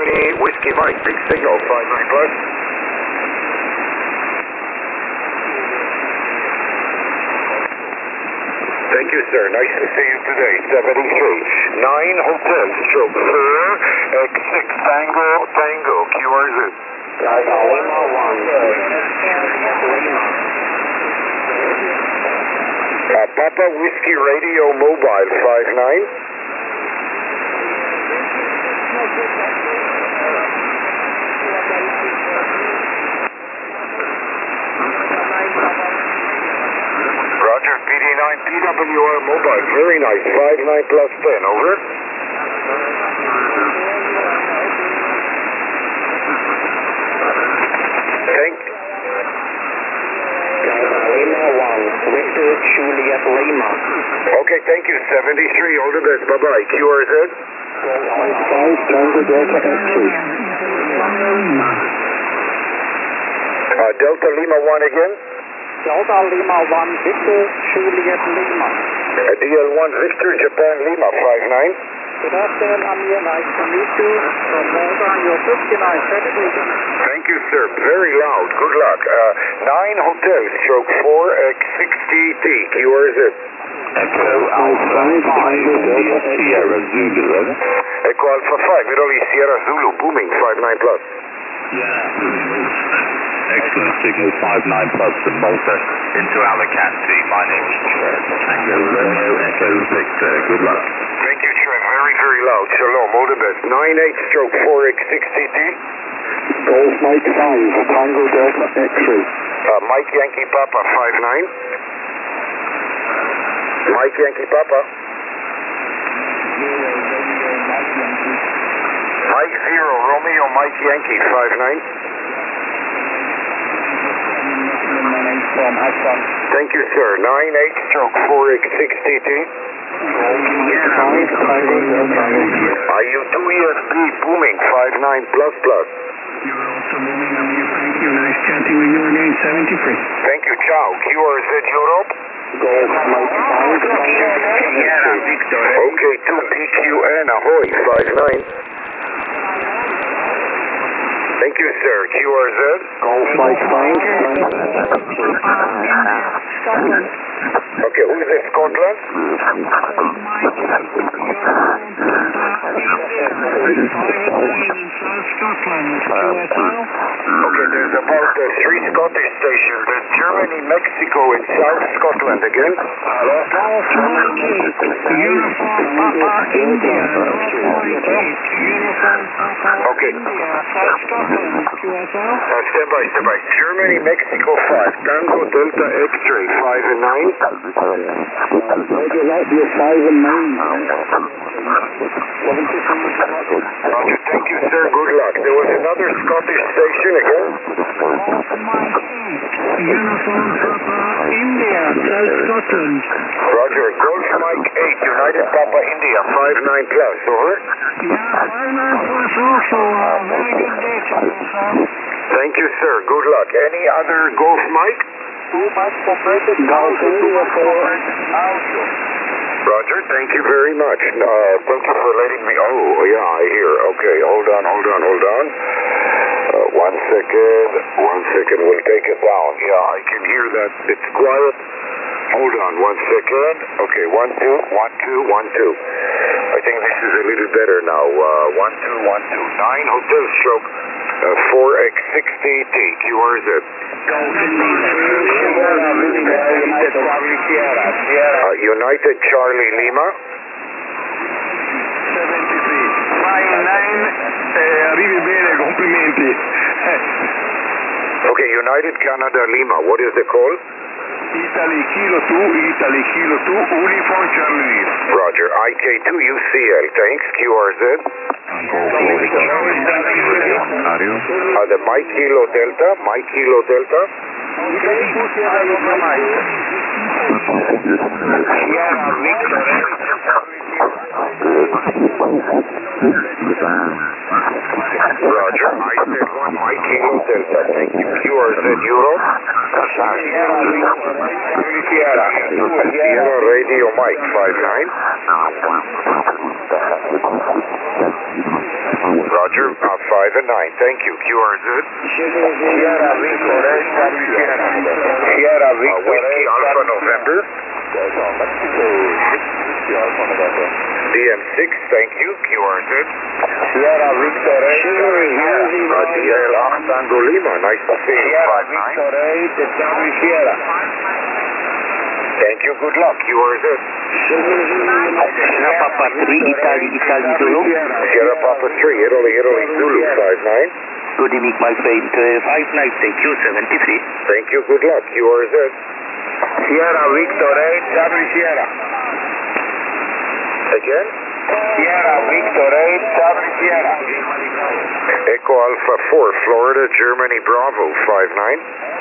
Germany, Whiskey Mike, big signal, 59 plus. Thank you, sir. Nice to see you today. 73. 9 Hotel, stroke 4, X6 Tango, QRZ. Lima 1. Papa Whiskey Radio Mobile, 59. Roger, PD9, PWR Mobile, very nice, 59 plus 10, over. Thank Lima 1, Victor Juliet Lima. Okay, thank you, 73, all the best, bye-bye, QRZ. Tango Delta X-ray. Delta Lima 1 again. Delta Lima 1, Victor Juliet Lima. DL1 Victor Japan Lima 59. Good afternoon, Amir. Nice to meet you. From Malta, your 59 centimeters. Thank you, sir. Very loud. Good luck. 9 Hotel, stroke 4, X60T, QRZ. Echo Alpha 5, India Sierra Zulu. Echo Alpha 5, Middle East Sierra Zulu, booming, 59 plus. Excellent signal, 59 plus from Malta into Alicante. My name is Trent. Tango Romeo Echo Victor. Good luck. Thank you, Trent. Very, very loud. Shalom. All the best. 98 stroke 4 X60T. Golf Mike 5, Tango Delta X-ray. Mike Yankee Papa 59. Mike Yankee Papa. Mike 0 Romeo Mike Yankee 59. Thank you, sir. 98 stroke 4 X60T. You 2 ESP booming 59 plus plus. You're also moving on you. Thank you. Nice chatting with you again. 73. Thank you. Ciao. QRZ Europe. Golf Mike 5, Okay, 2 PQN Ahoy 59. Thank you, sir. QRZ. Golf Mike 5. Okay, who's this? Scotland? Okay, there's about 3 Scottish stations. There's Germany, Mexico, and South Scotland again. Golf Mikey, Uniform Papa India, Golf Mikey, Uniform Papa Okay. India, South Scotland, QSL. Step by step by. Germany, Mexico 5. Tango Delta X-ray 5 and 9. Roger that, you're 5 and 9. Roger, thank you, sir. Good luck. There was another Scottish station again. Golf Mike 8, Uniform Papa India, South Scotland. Roger, Golf Mike 8, United Papa India 59 plus, over. Yeah, 59 plus also. Very good day to you, sir. Thank you, sir. Good luck. Any other Golf Mike? Golf India 4. Roger, thank you very much. Thank you for letting me... Oh, yeah, I hear. Okay, hold on. 1 second. We'll take it down. Yeah, I can hear that. It's quiet. Hold on 1 second. Okay, 1, 2, 1, 2, 1, 2. I think this is a little better now. 1, 2, 1, 2. 9 Hotel stroke 4X60T, QRZ. United Charlie Lima. 73. Fine 9, arrivi bene, complimenti. Okay, United Canada Lima. What is the call? Italy Kilo 2, Uniform Charlie. Roger, IK2 UCL. Thanks, QRZ. The Mike Kilo Delta. Roger, I said 1 Mike Kilo Delta. Thank you. QRZ Europe. Sierra Radio Mike 59. Roger. 5 and 9. Thank you. QRZ. Sierra Victor 8 Charlie Sierra. Sierra Victor Whiskey 8 Alpha Charlie November. DM6. Thank you. QRZ. Sierra Victor 8 Charlie Sierra. DL8 Tango Lima. Nice to see you. Sierra 5-9. Victor 8 Charlie Sierra. Thank you. Good luck. QRZ. Sierra Papa 3 Italy Zulu. Sierra Papa 3. Italy Zulu. 5-9. Good evening, my friend. 5-9, thank you, 73. Thank you. Good luck. QRZ. Sierra Victor 8 Charlie Sierra. Again. Sierra Victor 8 Charlie Sierra. Echo Alpha 4. Florida, Germany, Bravo. 5-9.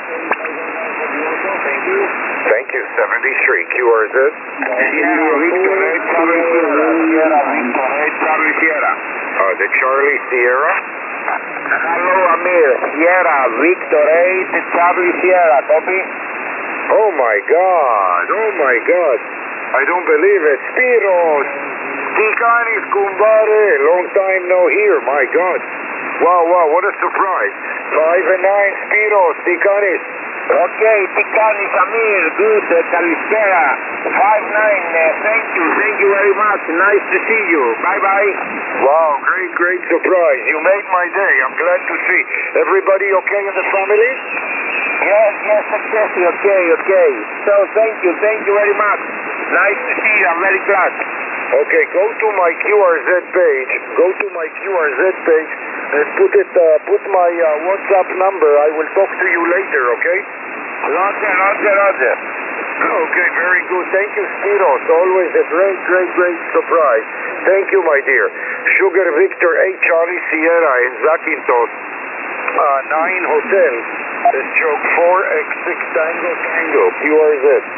Thank you. 73. QRZ. Sierra Victor 8 Charlie Sierra. Sierra Victor 8 Charlie Sierra. The Charlie Sierra. Hello Amir. Sierra Victor 8 Charlie Sierra. Copy? Oh my God. Oh my God. I don't believe it. Spiros. Tikanis Kumbare. Long time no here. My God. Wow. What a surprise. 5 and 9. Spiros. Tikanis. Okay, Tikanis Amir. Good. Kalispera. 5-9. Thank you very much. Nice to see you. Bye-bye. Wow. Great surprise. You made my day. I'm glad to see. Everybody okay in the family? Yes, exactly. Okay. So thank you very much. Nice to see you. I'm very glad. Okay, go to my QRZ page. And put my WhatsApp number. I will talk to you later, okay? Roger. Okay, very good. Thank you, Spiros. Always a great surprise. Thank you, my dear. Sugar Victor 8 Charlie Sierra in Zakynthos. 9 Hotel. Stroke 4X6 Tango QRZ.